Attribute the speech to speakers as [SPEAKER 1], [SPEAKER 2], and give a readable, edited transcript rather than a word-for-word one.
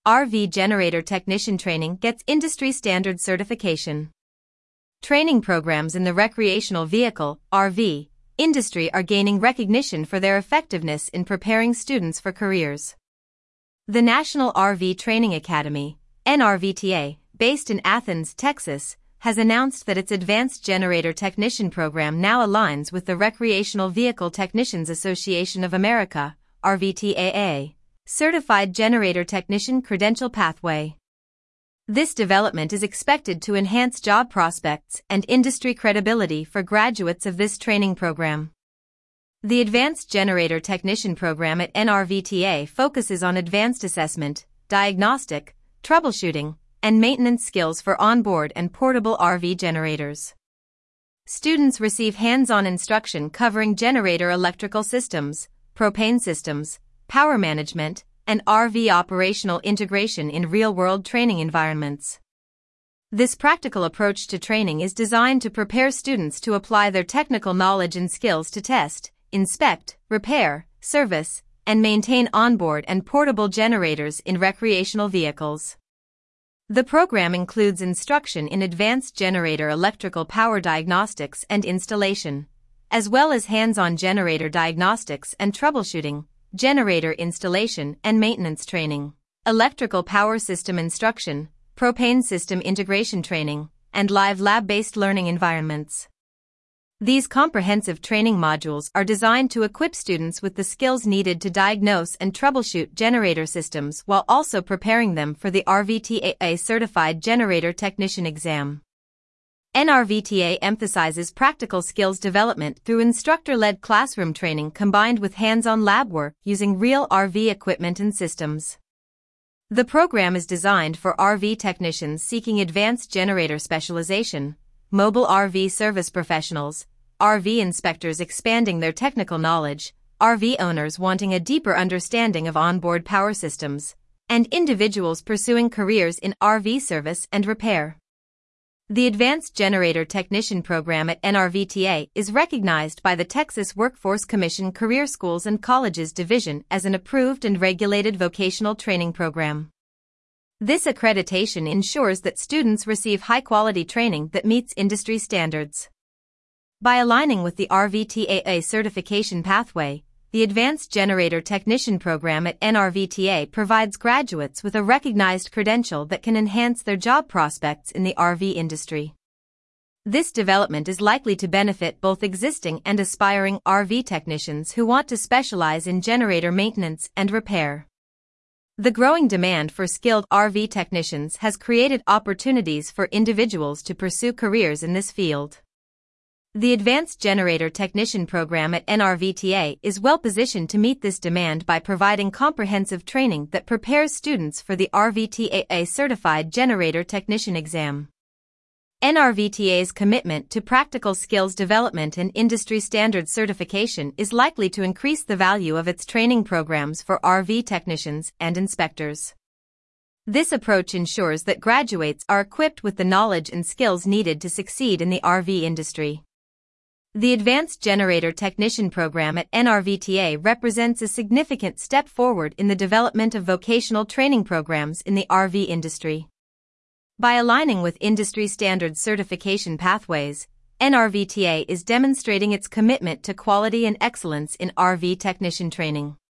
[SPEAKER 1] RV Generator Technician Training gets industry standard certification. Training programs in the recreational vehicle (RV) industry are gaining recognition for their effectiveness in preparing students for careers. The National RV Training Academy, NRVTA, based in Athens, Texas, has announced that its Advanced Generator Technician program now aligns with the Recreational Vehicle Technicians Association of America, RVTAA, Certified Generator Technician Credential Pathway. This development is expected to enhance job prospects and industry credibility for graduates of this training program. The Advanced Generator Technician program at NRVTA focuses on advanced assessment, diagnostic, troubleshooting, and maintenance skills for onboard and portable RV generators. Students receive hands-on instruction covering generator electrical systems, propane systems, power management, and RV operational integration in real-world training environments. This practical approach to training is designed to prepare students to apply their technical knowledge and skills to test, inspect, repair, service, and maintain onboard and portable generators in recreational vehicles. The program includes instruction in advanced generator electrical power diagnostics and installation, as well as hands-on generator diagnostics and troubleshooting, generator installation and maintenance training, electrical power system instruction, propane system integration training, and live lab-based learning environments. These comprehensive training modules are designed to equip students with the skills needed to diagnose and troubleshoot generator systems while also preparing them for the RVTAA Certified Generator Technician exam. NRVTA emphasizes practical skills development through instructor-led classroom training combined with hands-on lab work using real RV equipment and systems. The program is designed for RV technicians seeking advanced generator specialization, mobile RV service professionals, RV inspectors expanding their technical knowledge, RV owners wanting a deeper understanding of onboard power systems, and individuals pursuing careers in RV service and repair. The Advanced Generator Technician program at NRVTA is recognized by the Texas Workforce Commission Career Schools and Colleges Division as an approved and regulated vocational training program. This accreditation ensures that students receive high-quality training that meets industry standards. By aligning with the RVTAA certification pathway, the Advanced Generator Technician program at NRVTA provides graduates with a recognized credential that can enhance their job prospects in the RV industry. This development is likely to benefit both existing and aspiring RV technicians who want to specialize in generator maintenance and repair. The growing demand for skilled RV technicians has created opportunities for individuals to pursue careers in this field. The Advanced Generator Technician program at NRVTA is well positioned to meet this demand by providing comprehensive training that prepares students for the RVTAA Certified Generator Technician exam. NRVTA's commitment to practical skills development and industry standard certification is likely to increase the value of its training programs for RV technicians and inspectors. This approach ensures that graduates are equipped with the knowledge and skills needed to succeed in the RV industry. The Advanced Generator Technician program at NRVTA represents a significant step forward in the development of vocational training programs in the RV industry. By aligning with industry standard certification pathways, NRVTA is demonstrating its commitment to quality and excellence in RV technician training.